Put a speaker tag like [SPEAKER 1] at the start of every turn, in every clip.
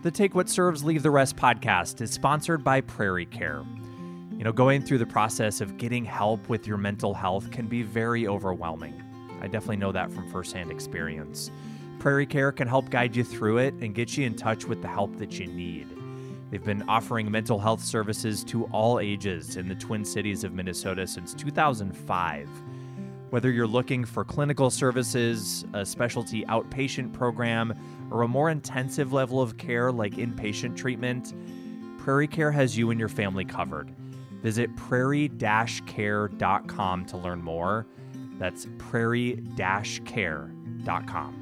[SPEAKER 1] The Take What Serves, Leave the Rest podcast is sponsored by Prairie Care. You know, going through the process of getting help with your mental health can be very overwhelming. I definitely know that from firsthand experience. Prairie Care can help guide you through it and get you in touch with the help that you need. They've been offering mental health services to all ages in the Twin Cities of Minnesota since 2005. Whether you're looking for clinical services, a specialty outpatient program, or a more intensive level of care like inpatient treatment, Prairie Care has you and your family covered. Visit prairie-care.com to learn more. That's prairie-care.com.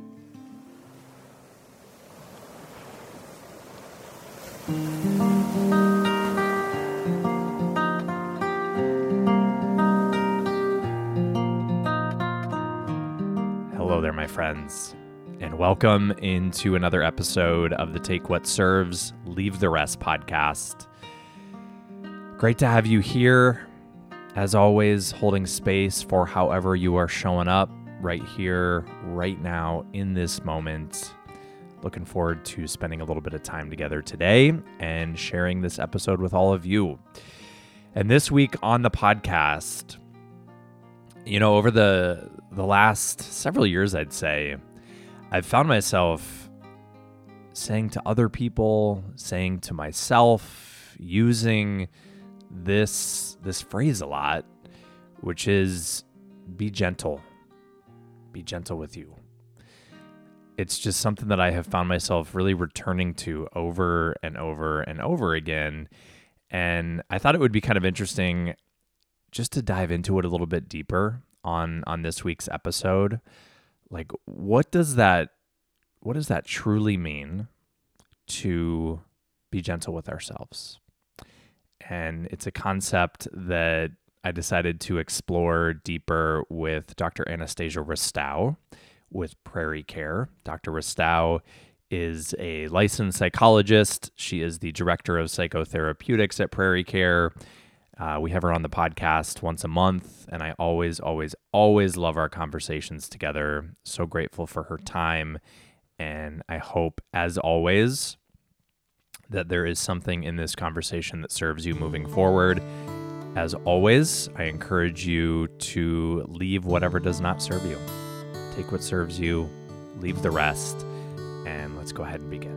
[SPEAKER 1] Hello there, my friends, and welcome into another episode of the Take What Serves, Leave the Rest podcast. Great to have you here, as always, holding space for however you are showing up right here, right now, in this moment. Looking forward to spending a little bit of time together today and sharing this episode with all of you. And this week on the podcast, you know, over the last several years, I'd say, I've found myself saying to other people, saying to myself, using this phrase a lot, which is be gentle. Be gentle with you. It's just something that I have found myself really returning to over and over and over again. And I thought it would be kind of interesting just to dive into it a little bit deeper on this week's episode. Like, what does that truly mean to be gentle with ourselves? And it's a concept that I decided to explore deeper with Dr. Anastasia Ristow with Prairie Care. Dr. Ristow is a licensed psychologist. She is the director of psychotherapeutics at Prairie Care. We have her on the podcast once a month, and I always love our conversations together. So grateful for her time, and I hope, as always, that there is something in this conversation that serves you moving forward. As always, I encourage you to leave whatever does not serve you. Take what serves you, leave the rest, and let's go ahead and begin.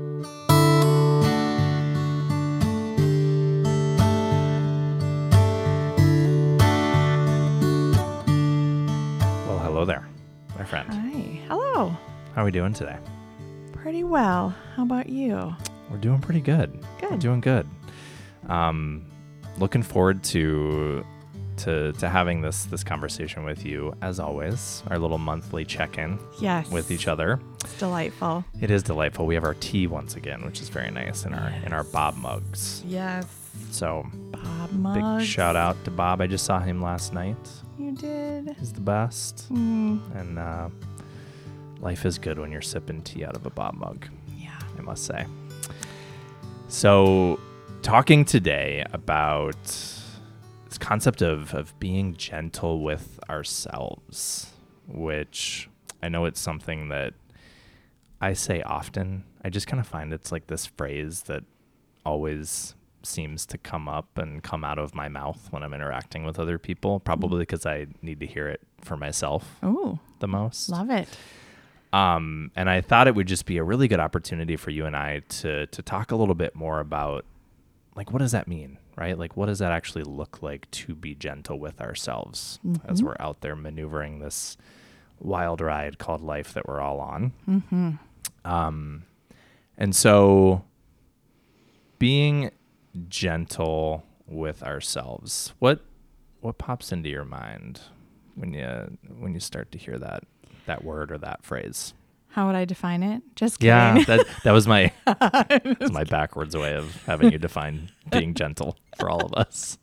[SPEAKER 1] Well, hello there, my friend.
[SPEAKER 2] Hi. Hello.
[SPEAKER 1] How are we doing today?
[SPEAKER 2] Pretty well. How about you?
[SPEAKER 1] We're doing pretty good.
[SPEAKER 2] Good.
[SPEAKER 1] We're doing good. Looking forward to having this conversation with you, as always, our little monthly check-in
[SPEAKER 2] Yes.
[SPEAKER 1] with each other.
[SPEAKER 2] It's delightful.
[SPEAKER 1] It is delightful. We have our tea once again, which is very nice, in our Bob mugs.
[SPEAKER 2] Yes.
[SPEAKER 1] So
[SPEAKER 2] Bob mugs.
[SPEAKER 1] big shout out to Bob. I just saw him last night.
[SPEAKER 2] You did.
[SPEAKER 1] He's the best. And life is good when you're sipping tea out of a Bob mug,
[SPEAKER 2] Yeah.
[SPEAKER 1] I must say. So talking today about this concept of being gentle with ourselves, which I know it's something that I say often. I just kind of find it's like this phrase that always seems to come up and come out of my mouth when I'm interacting with other people, probably because I need to hear it for myself
[SPEAKER 2] Oh,
[SPEAKER 1] the most.
[SPEAKER 2] love it.
[SPEAKER 1] And I thought it would just be a really good opportunity for you and I to talk a little bit more about, like, what does that mean, right? Like, what does that actually look like to be gentle with ourselves as we're out there maneuvering this wild ride called life that we're all on? And so being gentle with ourselves, what pops into your mind when you start to hear that word or that phrase?
[SPEAKER 2] How would I define it? Just kidding.
[SPEAKER 1] Yeah, that was my backwards way of having you define being gentle for all of us.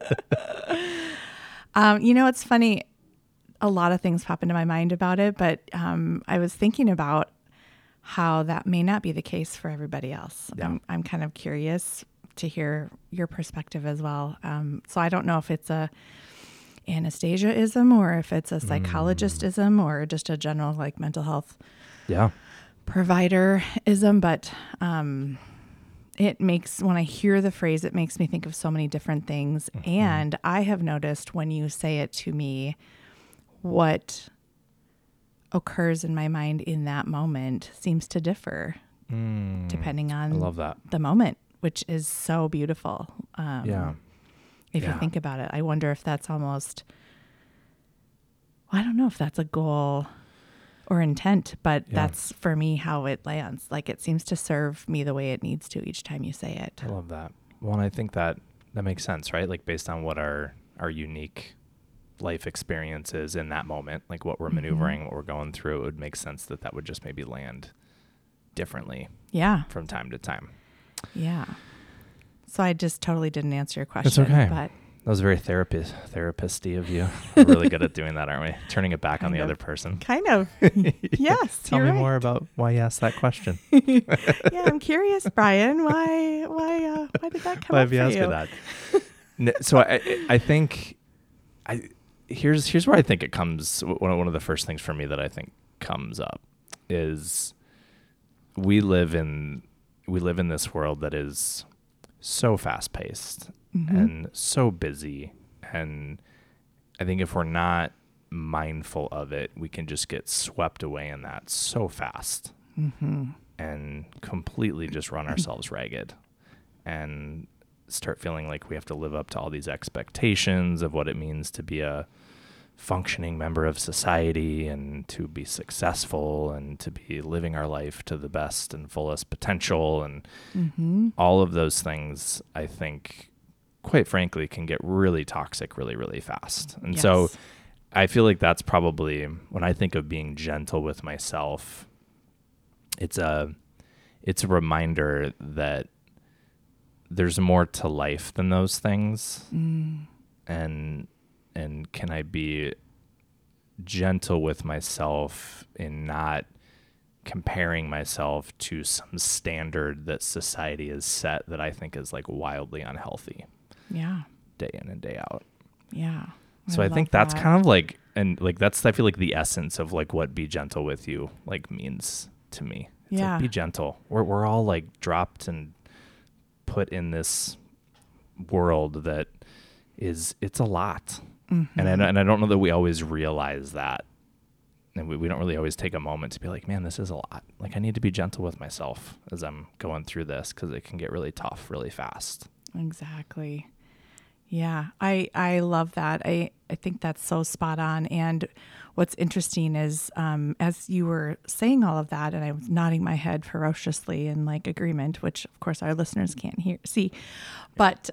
[SPEAKER 2] It's funny. A lot of things pop into my mind about it, but I was thinking about how that may not be the case for everybody else.
[SPEAKER 1] Yeah.
[SPEAKER 2] I'm kind of curious to hear your perspective as well. So I don't know if it's a Anastasia-ism or if it's a psychologist-ism or just a general like mental health providerism, but it makes, when I hear the phrase, it makes me think of so many different things.
[SPEAKER 1] Mm-hmm.
[SPEAKER 2] And I have noticed when you say it to me, what occurs in my mind in that moment seems to differ depending
[SPEAKER 1] I
[SPEAKER 2] on
[SPEAKER 1] love that.
[SPEAKER 2] the moment, which is so beautiful.
[SPEAKER 1] Yeah.
[SPEAKER 2] If you think about it, I wonder if that's almost, I don't know if that's a goal or intent, but that's for me how it lands. Like it seems to serve me the way it needs to each time you say it.
[SPEAKER 1] I love that. Well, and I think that makes sense, right? Like based on what our unique life experiences in that moment, like what we're maneuvering, what we're going through, it would make sense that would just maybe land differently from time to time.
[SPEAKER 2] Yeah. So I just totally didn't answer your question.
[SPEAKER 1] It's okay.
[SPEAKER 2] But
[SPEAKER 1] that was very therapisty of you. We're really good at doing that, aren't we? Turning it back on the other person.
[SPEAKER 2] Kind of. Yes.
[SPEAKER 1] Tell me more about why you asked that question.
[SPEAKER 2] Yeah, I'm curious, Brian. Why did that come up for you? Why have you asked
[SPEAKER 1] me that? So I think here's where I think it comes. One of the first things for me that I think comes up is we live in this world that is so fast paced and so busy, and I think if we're not mindful of it, we can just get swept away in that so fast and completely just run ourselves ragged and start feeling like we have to live up to all these expectations of what it means to be a functioning member of society and to be successful and to be living our life to the best and fullest potential. And all of those things, I think, quite frankly, can get really toxic really, really fast. And so I feel like that's probably, when I think of being gentle with myself, it's a reminder that there's more to life than those things. And can I be gentle with myself in not comparing myself to some standard that society has set that I think is like wildly unhealthy.
[SPEAKER 2] Yeah.
[SPEAKER 1] Day in and day out.
[SPEAKER 2] Yeah.
[SPEAKER 1] So I think that's kind of like, and like that's, I feel like the essence of like what be gentle with you like means to me. It's like, be gentle. We're all like dropped and put in this world that it's a lot. And I don't know that we always realize that. And we don't really always take a moment to be like, man, this is a lot. Like I need to be gentle with myself as I'm going through this because it can get really tough really fast.
[SPEAKER 2] Exactly. Yeah. I love that. I think that's so spot on. And what's interesting is as you were saying all of that, and I was nodding my head ferociously in like agreement, which of course our listeners can't see, but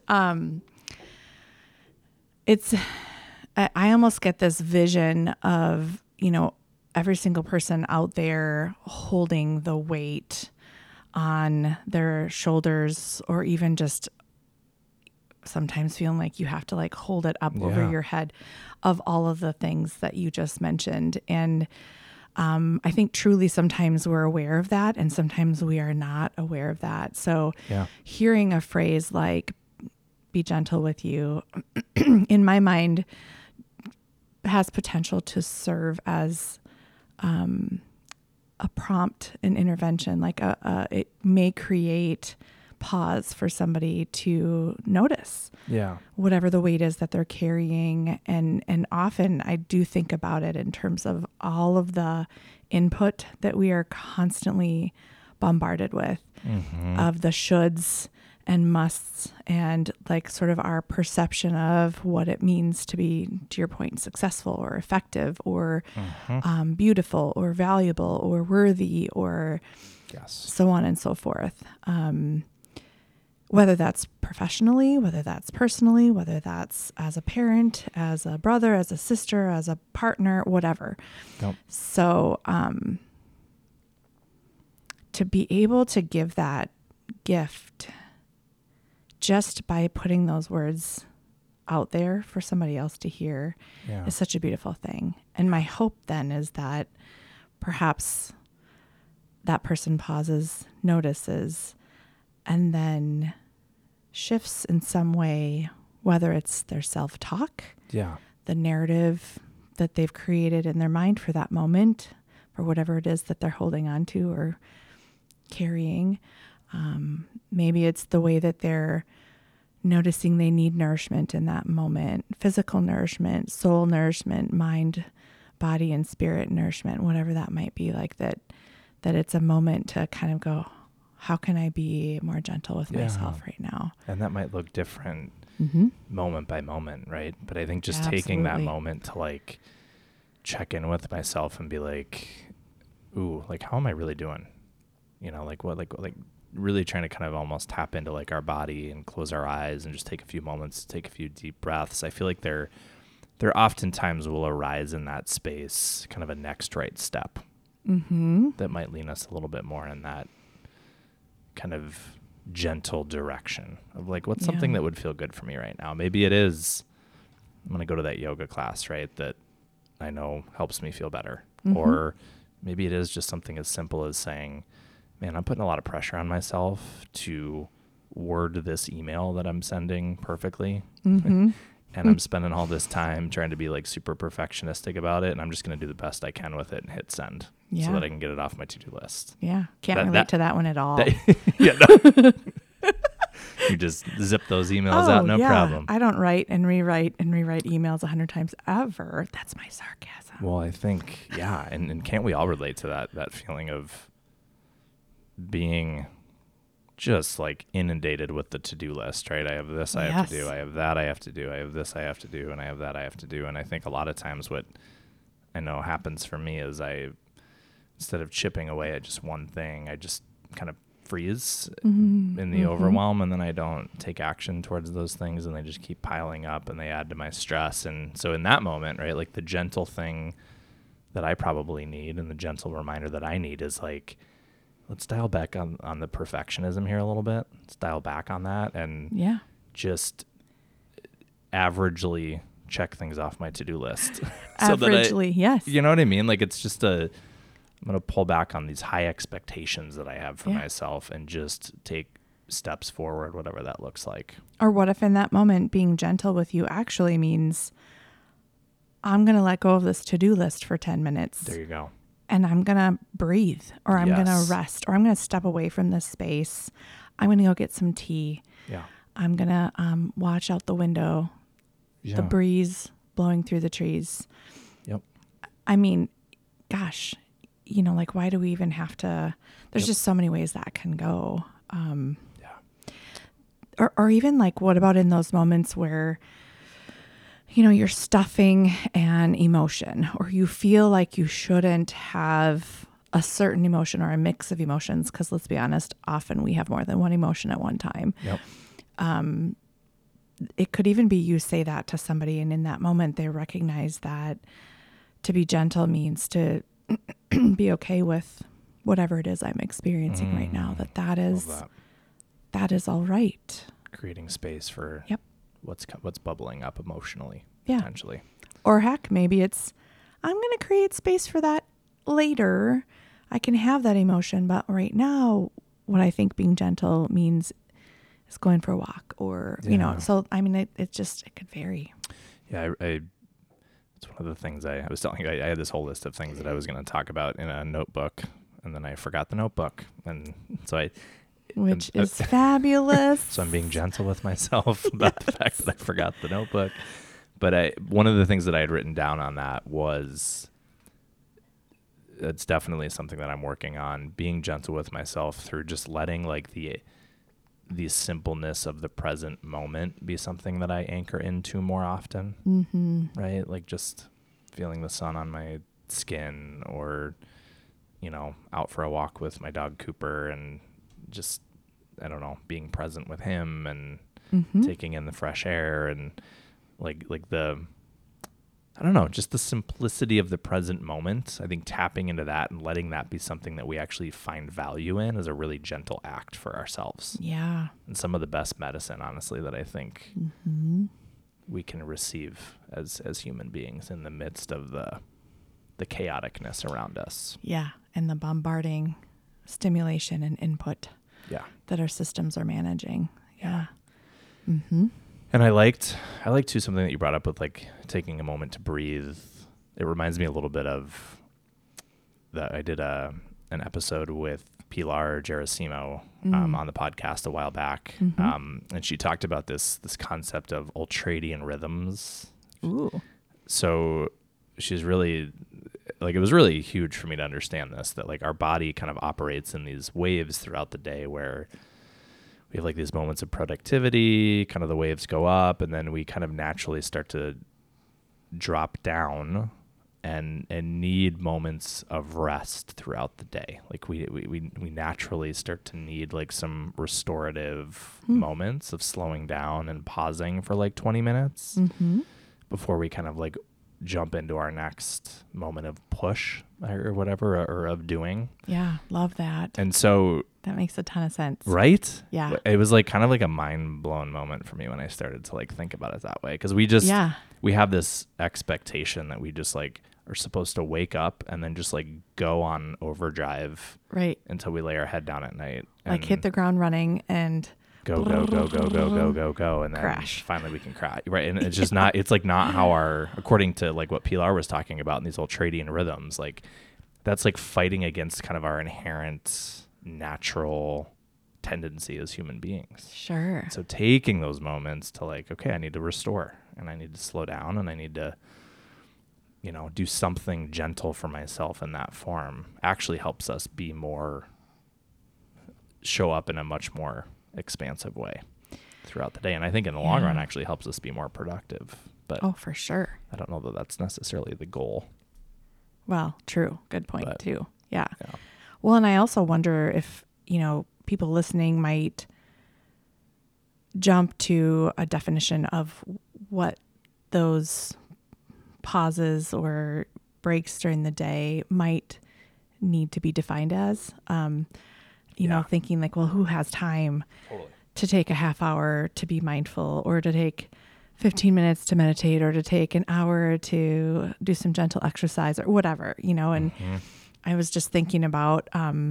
[SPEAKER 2] I almost get this vision of, every single person out there holding the weight on their shoulders, or even just sometimes feeling like you have to like hold it up over your head, of all of the things that you just mentioned. And I think truly sometimes we're aware of that and sometimes we are not aware of that. So hearing a phrase like be gentle with you in my mind has potential to serve as a prompt, an intervention, like it may create pause for somebody to notice whatever the weight is that they're carrying. And often I do think about it in terms of all of the input that we are constantly bombarded with, of the shoulds and musts, and like sort of our perception of what it means to be, to your point, successful or effective or beautiful or valuable or worthy or so on and so forth. Whether that's professionally, whether that's personally, whether that's as a parent, as a brother, as a sister, as a partner, whatever. So to be able to give that gift just by putting those words out there for somebody else to hear is such a beautiful thing. And my hope then is that perhaps that person pauses, notices, and then shifts in some way, whether it's their self-talk, the narrative that they've created in their mind for that moment, or whatever it is that they're holding on to or carrying. Maybe it's the way that they're noticing they need nourishment in that moment, physical nourishment, soul nourishment, mind, body, and spirit nourishment, whatever that might be, like that it's a moment to kind of go, how can I be more gentle with myself right now?
[SPEAKER 1] And that might look different moment by moment, right? But I think just taking that moment to like check in with myself and be like, ooh, like, how am I really doing? You know, like what, like really trying to kind of almost tap into like our body and close our eyes and just take a few moments, take a few deep breaths. I feel like there oftentimes will arise in that space kind of a next right step that might lean us a little bit more in that kind of gentle direction of like, what's something that would feel good for me right now? Maybe it is, I'm going to go to that yoga class, right? That I know helps me feel better. Or maybe it is just something as simple as saying, man, I'm putting a lot of pressure on myself to word this email that I'm sending perfectly. And I'm spending all this time trying to be like super perfectionistic about it. And I'm just going to do the best I can with it and hit send so that I can get it off my to-do list.
[SPEAKER 2] Yeah. Can't relate to that one at all.
[SPEAKER 1] You just zip those emails out, no problem.
[SPEAKER 2] I don't write and rewrite emails 100 times ever. That's my sarcasm.
[SPEAKER 1] Well, I think, and can't we all relate to that feeling of being just like inundated with the to-do list, right? I have this I have to do, I have that I have to do, I have this I have to do, and I have that I have to do. And I think a lot of times what I know happens for me is instead of chipping away at just one thing, I just kind of freeze in the overwhelm, and then I don't take action towards those things, and they just keep piling up and they add to my stress. And so in that moment, right, like the gentle thing that I probably need and the gentle reminder that I need is like, let's dial back on the perfectionism here a little bit. Let's dial back on that and just averagely check things off my to-do list.
[SPEAKER 2] Averagely, yes.
[SPEAKER 1] You know what I mean? Like it's just I'm going to pull back on these high expectations that I have for myself and just take steps forward, whatever that looks like.
[SPEAKER 2] Or what if in that moment being gentle with you actually means I'm going to let go of this to-do list for 10 minutes.
[SPEAKER 1] There you go.
[SPEAKER 2] And I'm going to breathe, or I'm going to rest, or I'm going to step away from this space. I'm going to go get some tea. Yeah. I'm going to watch out the window, the breeze blowing through the trees. Yep. I mean, gosh, you know, like, why do we even have to? There's just so many ways that can go. Or even like, what about in those moments where, you know, you're stuffing an emotion, or you feel like you shouldn't have a certain emotion or a mix of emotions? Because let's be honest, often we have more than one emotion at one time. Yep. It could even be you say that to somebody, and in that moment they recognize that to be gentle means to be okay with whatever it is I'm experiencing right now. That is all right.
[SPEAKER 1] Creating space for what's bubbling up emotionally, potentially.
[SPEAKER 2] Or heck, maybe it's, I'm going to create space for that later. I can have that emotion, but right now, what I think being gentle means is going for a walk, or, you know, so, I mean, it could vary. Yeah.
[SPEAKER 1] It's one of the things I was telling you, I had this whole list of things that I was going to talk about in a notebook, and then I forgot the notebook. And so
[SPEAKER 2] which is fabulous.
[SPEAKER 1] So I'm being gentle with myself about the fact that I forgot the notebook. But one of the things that I had written down on that was, it's definitely something that I'm working on, being gentle with myself through just letting like the simpleness of the present moment be something that I anchor into more often, right? Like just feeling the sun on my skin, or, you know, out for a walk with my dog Cooper, and just, I don't know, being present with him and taking in the fresh air, and like the, I don't know, just the simplicity of the present moment. I think tapping into that and letting that be something that we actually find value in is a really gentle act for ourselves.
[SPEAKER 2] Yeah.
[SPEAKER 1] And some of the best medicine, honestly, that I think we can receive as human beings in the midst of the chaoticness around us.
[SPEAKER 2] Yeah. And the bombarding stimulation and input that our systems are managing. Yeah.
[SPEAKER 1] And I liked too something that you brought up with like taking a moment to breathe. It reminds me a little bit of that I did an episode with Pilar Gerasimo on the podcast a while back. And she talked about this concept of ultradian rhythms.
[SPEAKER 2] Ooh.
[SPEAKER 1] So she's really, like, it was really huge for me to understand this, that like our body kind of operates in these waves throughout the day where we have like these moments of productivity, kind of the waves go up, and then we kind of naturally start to drop down and need moments of rest throughout the day. Like we naturally start to need like some restorative moments of slowing down and pausing for like 20 minutes before we kind of like jump into our next moment of push or whatever, or of doing.
[SPEAKER 2] Yeah, love that.
[SPEAKER 1] And so
[SPEAKER 2] that makes a ton of sense.
[SPEAKER 1] Right?
[SPEAKER 2] Yeah.
[SPEAKER 1] It was like kind of like a mind blown moment for me when I started to like think about it that way. Cause we have this expectation that we just like are supposed to wake up and then just like go on overdrive
[SPEAKER 2] right
[SPEAKER 1] until we lay our head down at night.
[SPEAKER 2] Like hit the ground running and
[SPEAKER 1] go, and then
[SPEAKER 2] crash.
[SPEAKER 1] Finally we can crash. Right. And it's just not, it's like not how according to like what Pilar was talking about in these ultradian rhythms, like that's like fighting against kind of our inherent natural tendency as human beings.
[SPEAKER 2] Sure.
[SPEAKER 1] So taking those moments to like, okay, I need to restore and I need to slow down and I need to, do something gentle for myself in that form actually helps us show up in a much more expansive way throughout the day. And I think in the long run actually helps us be more productive. But
[SPEAKER 2] for sure.
[SPEAKER 1] I don't know that that's necessarily the goal.
[SPEAKER 2] Well, true. Good point too. Yeah. Well, and I also wonder if, people listening might jump to a definition of what those pauses or breaks during the day might need to be defined as, thinking like, well, who has time to take a half hour to be mindful, or to take 15 minutes to meditate, or to take an hour to do some gentle exercise or whatever, and I was just thinking about,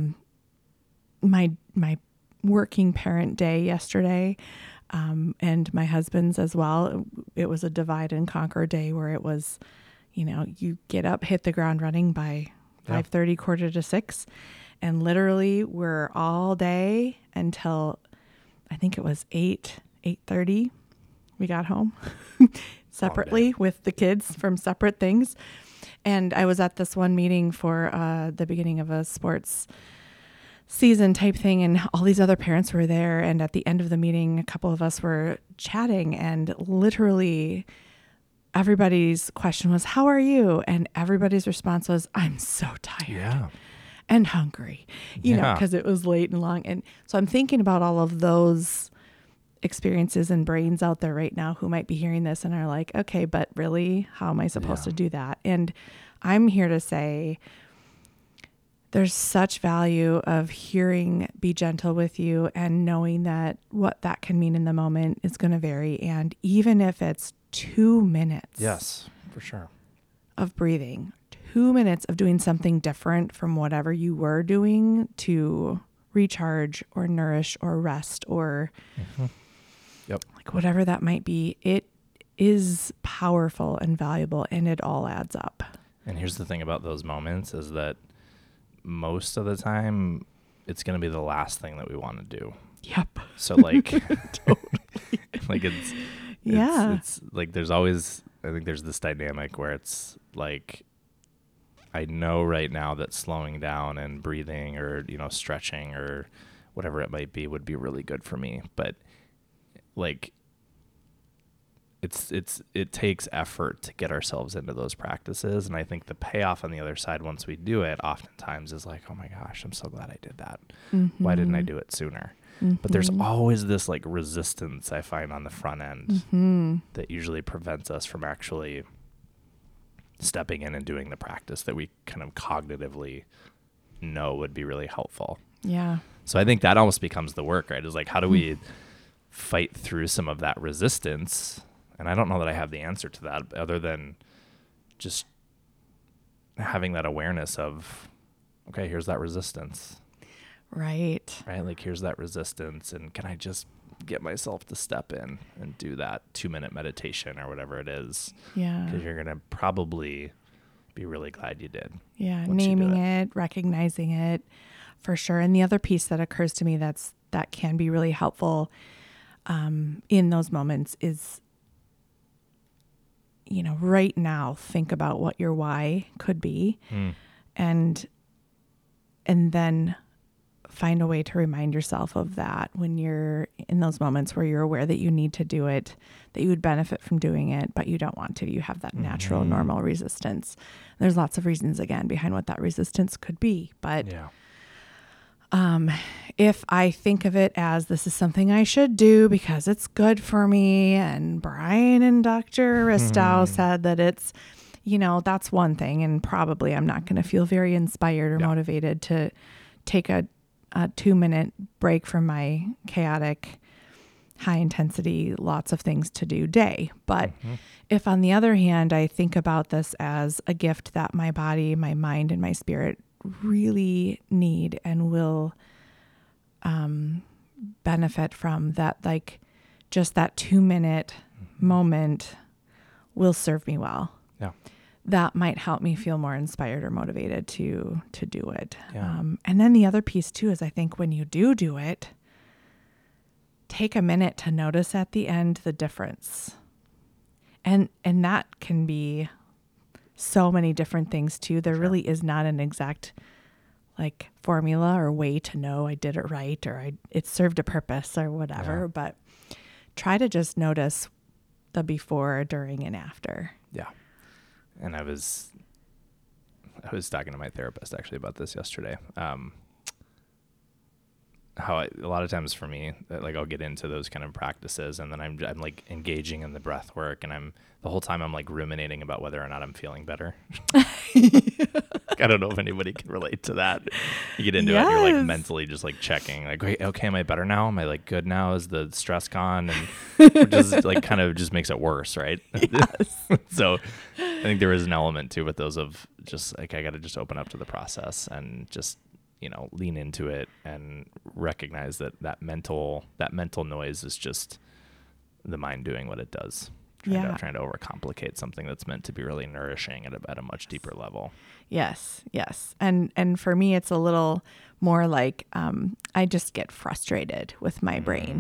[SPEAKER 2] my working parent day yesterday, and my husband's as well. It was a divide and conquer day where it was, you get up, hit the ground running by 5:30, 5:45, and literally we're all day until I think it was 8:30. We got home separately with the kids from separate things. And I was at this one meeting for the beginning of a sports season type thing, and all these other parents were there. And at the end of the meeting, a couple of us were chatting, and literally everybody's question was, how are you? And everybody's response was, I'm so tired and hungry, because it was late and long. And so I'm thinking about all of those experiences and brains out there right now who might be hearing this and are like, okay, but really, how am I supposed to do that? And I'm here to say there's such value of hearing Be Gentle with You and knowing that what that can mean in the moment is going to vary. And even if it's 2 minutes.
[SPEAKER 1] Yes, for sure.
[SPEAKER 2] Of breathing, 2 minutes of doing something different from whatever you were doing to recharge or nourish or rest or like whatever that might be, it is powerful and valuable, and it all adds up.
[SPEAKER 1] And here's the thing about those moments is that most of the time it's going to be the last thing that we want to do.
[SPEAKER 2] Yep.
[SPEAKER 1] So like, like it's like, there's always, I think there's this dynamic where it's like, I know right now that slowing down and breathing or, stretching or whatever it might be would be really good for me. But like, it takes effort to get ourselves into those practices. And I think the payoff on the other side, once we do it, oftentimes is like, oh my gosh, I'm so glad I did that. Why didn't I do it sooner? But there's always this like resistance I find on the front end that usually prevents us from actually stepping in and doing the practice that we kind of cognitively know would be really helpful.
[SPEAKER 2] Yeah.
[SPEAKER 1] So I think that almost becomes the work, right? Is like, how do we fight through some of that resistance? And I don't know that I have the answer to that other than just having that awareness of, okay, here's that resistance.
[SPEAKER 2] Right.
[SPEAKER 1] Like, here's that resistance. And can I just get myself to step in and do that 2-minute meditation or whatever it is?
[SPEAKER 2] Yeah.
[SPEAKER 1] Because you're going to probably be really glad you did.
[SPEAKER 2] Yeah.
[SPEAKER 1] once you do
[SPEAKER 2] Naming it, recognizing it for sure. And the other piece that occurs to me that can be really helpful in those moments is, right now, think about what your why could be and then find a way to remind yourself of that when you're in those moments where you're aware that you need to do it, that you would benefit from doing it, but you don't want to. You have that natural, normal resistance. There's lots of reasons, again, behind what that resistance could be. But if I think of it as this is something I should do because it's good for me, and Brian and Dr. Ristow said that it's, that's one thing. And probably I'm not going to feel very inspired or motivated to take a 2-minute break from my chaotic, high intensity, lots of things to do day. But if on the other hand, I think about this as a gift that my body, my mind, and my spirit really need and will benefit from, that, like, just that 2-minute moment will serve me well.
[SPEAKER 1] Yeah.
[SPEAKER 2] That might help me feel more inspired or motivated to do it.
[SPEAKER 1] Yeah.
[SPEAKER 2] And then the other piece too is, I think when you do it, take a minute to notice at the end the difference. And that can be so many different things too. There really is not an exact like formula or way to know I did it right or it served a purpose or whatever, but try to just notice the before, during, and after.
[SPEAKER 1] Yeah. And I was talking to my therapist actually about this yesterday. How a lot of times for me, like I'll get into those kind of practices, and then I'm like engaging in the breath work, and the whole time I'm like ruminating about whether or not I'm feeling better. I don't know if anybody can relate to that. You get into it, and you're like mentally just like checking, like, wait, okay, am I better now? Am I like good now? Is the stress gone? And just like kind of just makes it worse, right?
[SPEAKER 2] Yes.
[SPEAKER 1] So I think there is an element too with those of just like I got to just open up to the process and just lean into it and recognize that mental noise is just the mind doing what it does. Trying to overcomplicate something that's meant to be really nourishing at a much deeper level. Yes.
[SPEAKER 2] And for me, it's a little more like I just get frustrated with my brain.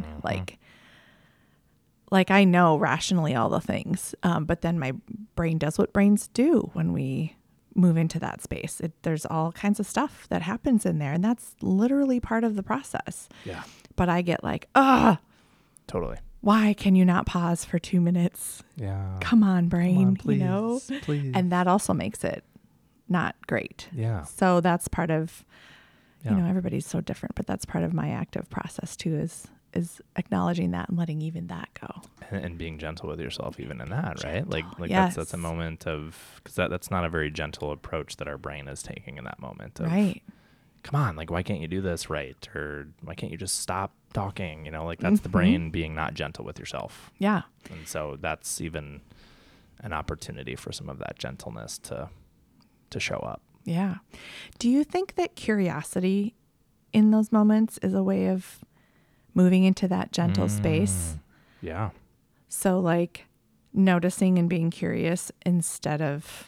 [SPEAKER 2] Like I know rationally all the things, but then my brain does what brains do when we move into that space. There's all kinds of stuff that happens in there, and that's literally part of the process.
[SPEAKER 1] Yeah.
[SPEAKER 2] But I get like,
[SPEAKER 1] totally.
[SPEAKER 2] Why can you not pause for 2 minutes?
[SPEAKER 1] Yeah.
[SPEAKER 2] Come on, brain,
[SPEAKER 1] please, please.
[SPEAKER 2] And that also makes it not great.
[SPEAKER 1] Yeah.
[SPEAKER 2] So that's part of, everybody's so different, but that's part of my active process too, is acknowledging that and letting even that go.
[SPEAKER 1] And being gentle with yourself even in that, right? Like
[SPEAKER 2] yes.
[SPEAKER 1] that's a moment of, because that's not a very gentle approach that our brain is taking in that moment.
[SPEAKER 2] Right.
[SPEAKER 1] Come on, like, why can't you do this right? Or why can't you just stop talking? Like that's the brain being not gentle with yourself.
[SPEAKER 2] Yeah.
[SPEAKER 1] And so that's even an opportunity for some of that gentleness to show up.
[SPEAKER 2] Yeah. Do you think that curiosity in those moments is a way of moving into that gentle space?
[SPEAKER 1] Yeah.
[SPEAKER 2] So like noticing and being curious instead of,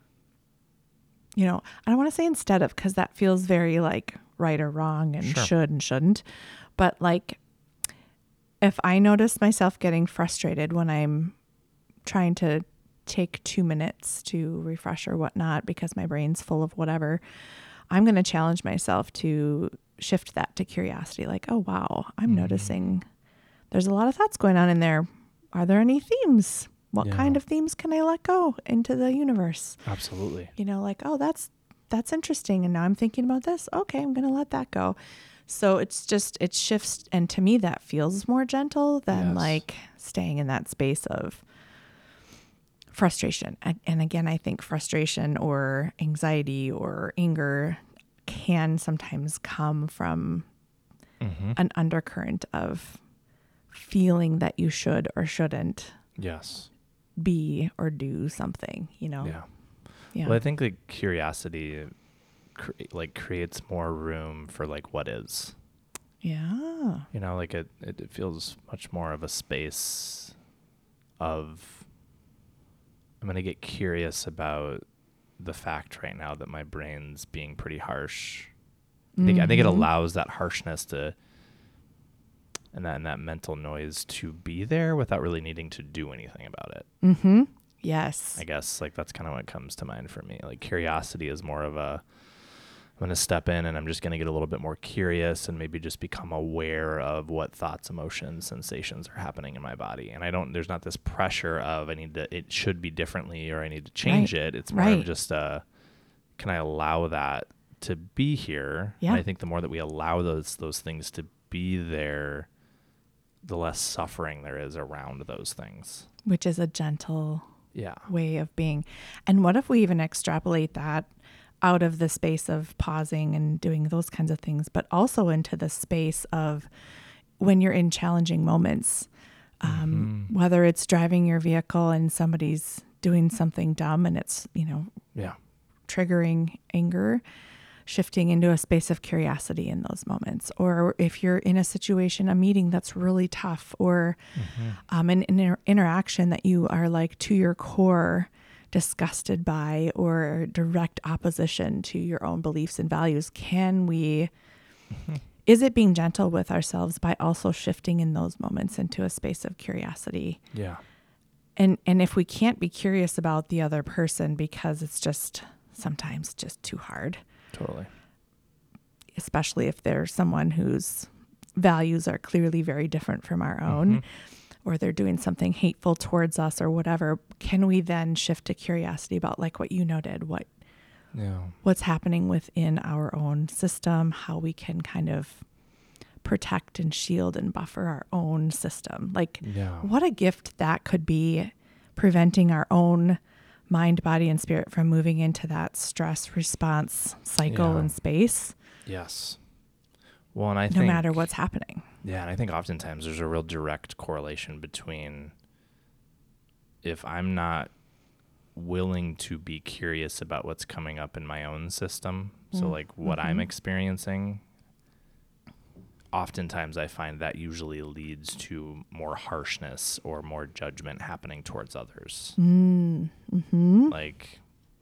[SPEAKER 2] I don't want to say instead of, because that feels very like right or wrong and should and shouldn't. But like if I notice myself getting frustrated when I'm trying to take 2 minutes to refresh or whatnot because my brain's full of whatever, I'm going to challenge myself to shift that to curiosity. Like, oh, wow, I'm noticing there's a lot of thoughts going on in there. Are there any themes? What kind of themes can I let go into the universe?
[SPEAKER 1] Absolutely.
[SPEAKER 2] Like, oh, that's interesting. And now I'm thinking about this. Okay, I'm going to let that go. So it shifts. And to me, that feels more gentle than like staying in that space of frustration. And again, I think frustration or anxiety or anger can sometimes come from an undercurrent of feeling that you should or shouldn't be or do something, Yeah.
[SPEAKER 1] Well, I think like curiosity creates more room for like what is.
[SPEAKER 2] Yeah.
[SPEAKER 1] Like it feels much more of a space of, I'm going to get curious about the fact right now that my brain's being pretty harsh. I think it allows that harshness to, and that mental noise to be there without really needing to do anything about it.
[SPEAKER 2] Mm-hmm. Yes.
[SPEAKER 1] I guess like that's kind of what comes to mind for me. Like curiosity is more of a, I'm going to step in and I'm just going to get a little bit more curious and maybe just become aware of what thoughts, emotions, sensations are happening in my body. And there's not this pressure of it should be differently or I need to change it. It's more of just can I allow that to be here?
[SPEAKER 2] Yeah.
[SPEAKER 1] And I think the more that we allow those things to be there, the less suffering there is around those things.
[SPEAKER 2] Which is a gentle way of being. And what if we even extrapolate that out of the space of pausing and doing those kinds of things, but also into the space of when you're in challenging moments, whether it's driving your vehicle and somebody's doing something dumb and it's, triggering anger, shifting into a space of curiosity in those moments. Or if you're in a situation, a meeting that's really tough, or an interaction that you are like to your core disgusted by, or direct opposition to your own beliefs and values, is it being gentle with ourselves by also shifting in those moments into a space of curiosity?
[SPEAKER 1] Yeah.
[SPEAKER 2] And if we can't be curious about the other person because it's just sometimes just too hard.
[SPEAKER 1] Totally.
[SPEAKER 2] Especially if there's someone whose values are clearly very different from our own, or they're doing something hateful towards us or whatever, can we then shift to curiosity about like what you noted, what's happening within our own system, how we can kind of protect and shield and buffer our own system. What a gift that could be, preventing our own mind, body, and spirit from moving into that stress response cycle and space.
[SPEAKER 1] Yes. Well, and I think
[SPEAKER 2] no matter what's happening.
[SPEAKER 1] Yeah, and I think oftentimes there's a real direct correlation between if I'm not willing to be curious about what's coming up in my own system, so like what I'm experiencing, oftentimes I find that usually leads to more harshness or more judgment happening towards others. Like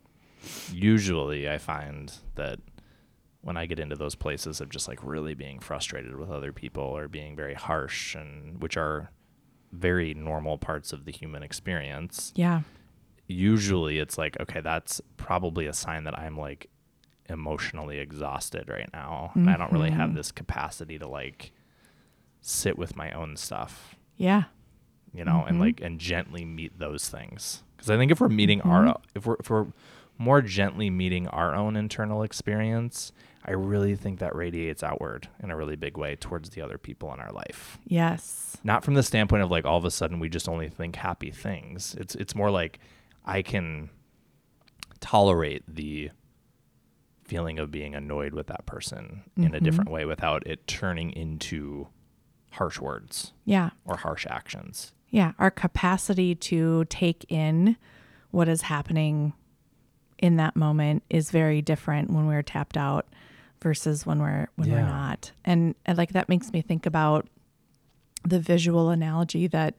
[SPEAKER 1] usually I find that when I get into those places of just like really being frustrated with other people or being very harsh, and which are very normal parts of the human experience.
[SPEAKER 2] Yeah.
[SPEAKER 1] Usually it's like, okay, that's probably a sign that I'm like emotionally exhausted right now. And I don't really have this capacity to like sit with my own stuff.
[SPEAKER 2] Yeah.
[SPEAKER 1] And gently meet those things. Because I think if we're meeting if we're more gently meeting our own internal experience, I really think that radiates outward in a really big way towards the other people in our life.
[SPEAKER 2] Yes.
[SPEAKER 1] Not from the standpoint of like all of a sudden we just only think happy things. It's more like I can tolerate the feeling of being annoyed with that person in a different way without it turning into harsh words.
[SPEAKER 2] Yeah.
[SPEAKER 1] Or harsh actions.
[SPEAKER 2] Yeah. Our capacity to take in what is happening in that moment is very different when we're tapped out versus when we're not. And like that makes me think about the visual analogy that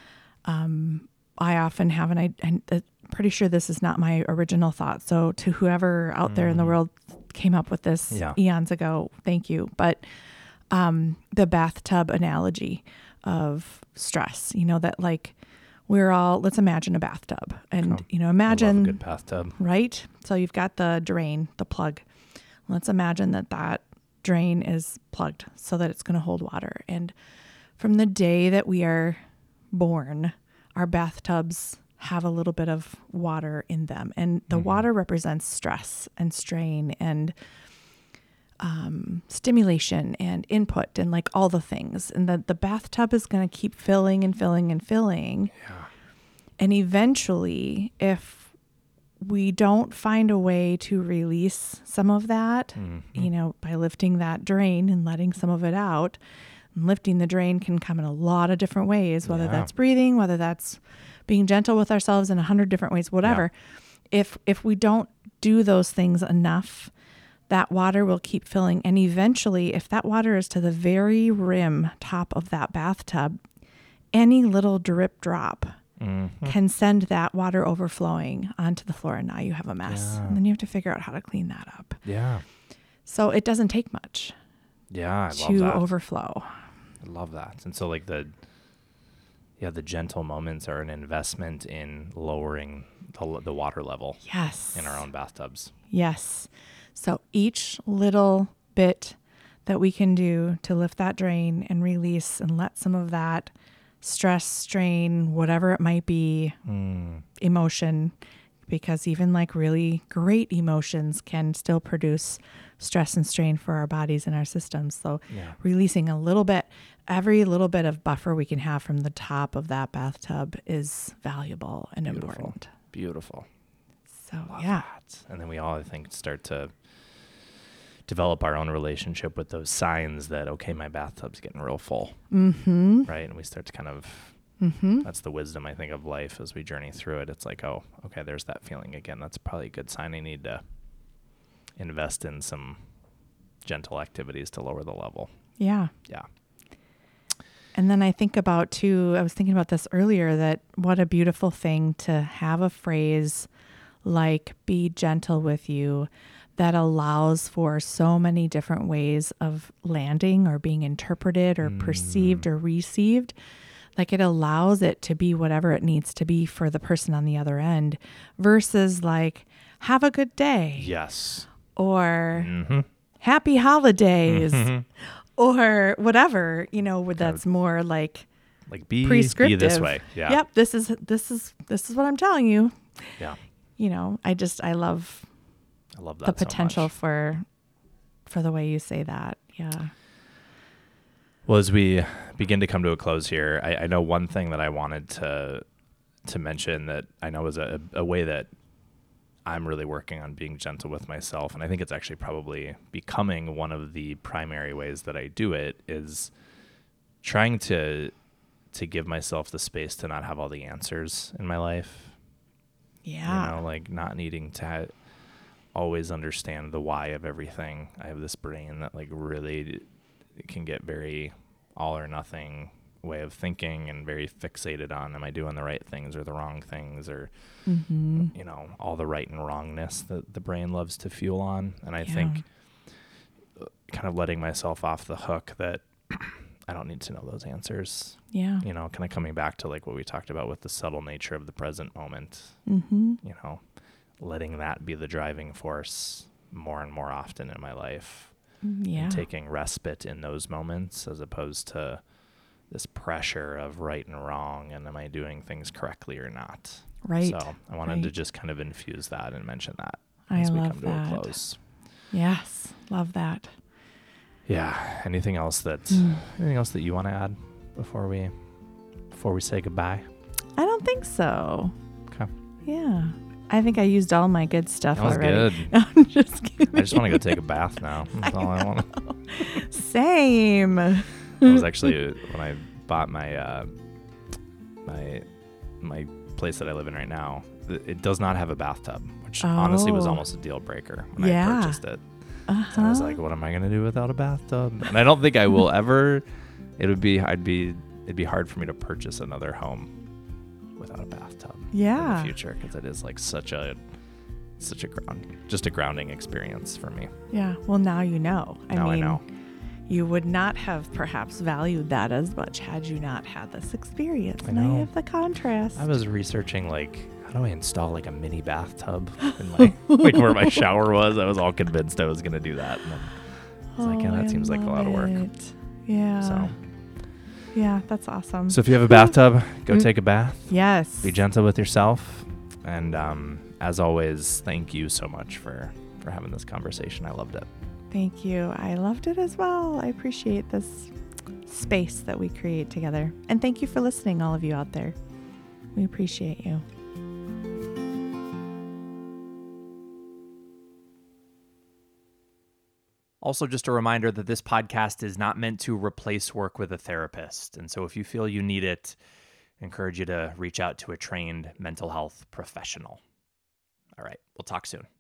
[SPEAKER 2] I often have, and I'm pretty sure this is not my original thought. So to whoever out there in the world came up with this eons ago, thank you. But the bathtub analogy of stress, that like we're all, let's imagine a bathtub and, imagine
[SPEAKER 1] I love a good bathtub,
[SPEAKER 2] right? So you've got the drain, the plug. Let's imagine that drain is plugged so that it's going to hold water. And from the day that we are born, our bathtubs have a little bit of water in them. And the water represents stress and strain and stimulation and input and like all the things. And the bathtub is going to keep filling and filling and filling.
[SPEAKER 1] Yeah.
[SPEAKER 2] And eventually, if we don't find a way to release some of that, by lifting that drain and letting some of it out, and lifting the drain can come in a lot of different ways, whether that's breathing, whether that's being gentle with ourselves in 100 different ways, whatever. Yeah. If we don't do those things enough, that water will keep filling. And eventually, if that water is to the very rim top of that bathtub, any little drip drop can send that water overflowing onto the floor, and now you have a mess.
[SPEAKER 1] Yeah.
[SPEAKER 2] And then you have to figure out how to clean that up.
[SPEAKER 1] Yeah.
[SPEAKER 2] So it doesn't take much
[SPEAKER 1] Yeah, I love
[SPEAKER 2] to
[SPEAKER 1] that.
[SPEAKER 2] overflow.
[SPEAKER 1] I love that. And so like the gentle moments are an investment in lowering the water level
[SPEAKER 2] Yes.
[SPEAKER 1] in our own bathtubs.
[SPEAKER 2] Yes. So each little bit that we can do to lift that drain and release and let some of that stress, strain, whatever it might be, emotion, because even like really great emotions can still produce stress and strain for our bodies and our systems. So releasing a little bit, every little bit of buffer we can have from the top of that bathtub is valuable and important.
[SPEAKER 1] Beautiful.
[SPEAKER 2] So
[SPEAKER 1] Love
[SPEAKER 2] yeah.
[SPEAKER 1] that. And then we all, I think, start to develop our own relationship with those signs that, okay, my bathtub's getting real full.
[SPEAKER 2] Mm-hmm.
[SPEAKER 1] Right. And we start to kind of,
[SPEAKER 2] Mm-hmm.
[SPEAKER 1] that's the wisdom, I think, of life as we journey through it. It's like, oh, okay, there's that feeling again. That's probably a good sign. I need to invest in some gentle activities to lower the level.
[SPEAKER 2] Yeah.
[SPEAKER 1] Yeah.
[SPEAKER 2] And then I think about too, I was thinking about this earlier, that what a beautiful thing to have a phrase like be gentle with you that allows for so many different ways of landing or being interpreted or perceived or received. Like it allows it to be whatever it needs to be for the person on the other end versus like, have a good day.
[SPEAKER 1] Yes.
[SPEAKER 2] Or happy holidays. Or whatever, that's more like
[SPEAKER 1] be
[SPEAKER 2] prescriptive.
[SPEAKER 1] Be this way. Yeah.
[SPEAKER 2] Yep. This is what I'm telling you.
[SPEAKER 1] Yeah.
[SPEAKER 2] I love
[SPEAKER 1] that
[SPEAKER 2] the potential
[SPEAKER 1] so much.
[SPEAKER 2] for the way you say that. Yeah.
[SPEAKER 1] Well, as we begin to come to a close here, I know one thing that I wanted to mention that I know is a way that I'm really working on being gentle with myself. And I think it's actually probably becoming one of the primary ways that I do it is trying to give myself the space to not have all the answers in my life.
[SPEAKER 2] Yeah.
[SPEAKER 1] Like not needing to always understand the why of everything. I have this brain that like really can get very all or nothing way of thinking and very fixated on, am I doing the right things or the wrong things, or all the right and wrongness that the brain loves to fuel on. And I think kind of letting myself off the hook that I don't need to know those answers.
[SPEAKER 2] Yeah.
[SPEAKER 1] Kind of coming back to like what we talked about with the subtle nature of the present moment. Letting that be the driving force more and more often in my life.
[SPEAKER 2] Yeah.
[SPEAKER 1] And taking respite in those moments as opposed to this pressure of right and wrong and am I doing things correctly or not.
[SPEAKER 2] Right.
[SPEAKER 1] So I wanted to just kind of infuse that and mention that
[SPEAKER 2] I
[SPEAKER 1] as we
[SPEAKER 2] love
[SPEAKER 1] come to
[SPEAKER 2] that.
[SPEAKER 1] a close.
[SPEAKER 2] Yes. Love that.
[SPEAKER 1] Yeah. Anything else that you want to add before we say goodbye?
[SPEAKER 2] I don't think so.
[SPEAKER 1] Okay.
[SPEAKER 2] Yeah. I think I used all my good stuff
[SPEAKER 1] That was
[SPEAKER 2] already.
[SPEAKER 1] good.
[SPEAKER 2] I'm just kidding.
[SPEAKER 1] I just want to go take a bath now. That's all I want.
[SPEAKER 2] Same.
[SPEAKER 1] I was actually, when I bought my my place that I live in right now, it does not have a bathtub, which honestly was almost a deal breaker when I purchased it. So I was like, what am I going to do without a bathtub? And I don't think I will ever. It'd be hard for me to purchase another home without a bathtub in the future, because it is like such a grounding experience for me.
[SPEAKER 2] Yeah. Well, now you know. I
[SPEAKER 1] know.
[SPEAKER 2] You would not have perhaps valued that as much had you not had this experience.
[SPEAKER 1] I
[SPEAKER 2] Now
[SPEAKER 1] know.
[SPEAKER 2] you have the contrast.
[SPEAKER 1] I was researching like, how do I install like a mini bathtub in my like where my shower was? I was all convinced I was going to do that, and then I was like, yeah, that seems like a lot of work.
[SPEAKER 2] Yeah.
[SPEAKER 1] So.
[SPEAKER 2] Yeah, that's awesome.
[SPEAKER 1] So if you have a bathtub, go take a bath.
[SPEAKER 2] Yes.
[SPEAKER 1] Be gentle with yourself. And as always, thank you so much for having this conversation. I loved it.
[SPEAKER 2] Thank you. I loved it as well. I appreciate this space that we create together. And thank you for listening, all of you out there. We appreciate you.
[SPEAKER 1] Also, just a reminder that this podcast is not meant to replace work with a therapist. And so if you feel you need it, I encourage you to reach out to a trained mental health professional. All right, we'll talk soon.